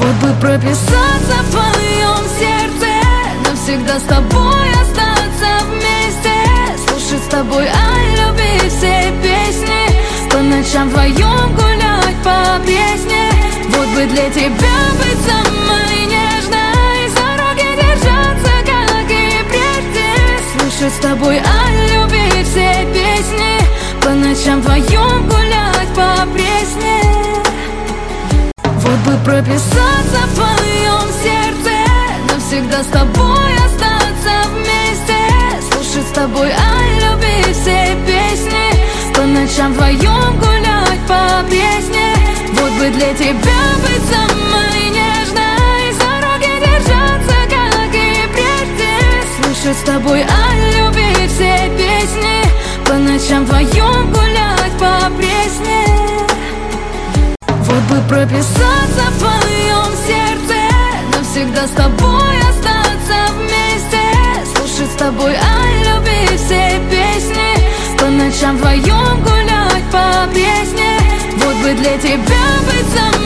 Вот бы прописаться в твоем сердце, навсегда с тобой остаться вместе, слушать с тобой о любви все песни, по ночам вдвоем гулять по песне. Вот бы для тебя быть самой нежной, за руки держаться, как и прежде, слушать с тобой о любви все песни, по ночам вдвоем гулять по пресне. Вот бы прописаться в твоем сердце, навсегда с тобой остаться вместе, слушать с тобой о любви все песни, по ночам вдвоем гулять по песне. Вот бы для тебя быть самой нежной, за руки держаться, как и прежде, слушать с тобой о любви все песни, по ночам вдвоем гулять по пресне. Вот бы прописаться в твоем сердце, навсегда с тобой остаться вместе, слушать с тобой о любви все песни, по ночам вдвоем гулять по песне. Вот бы для тебя быть самой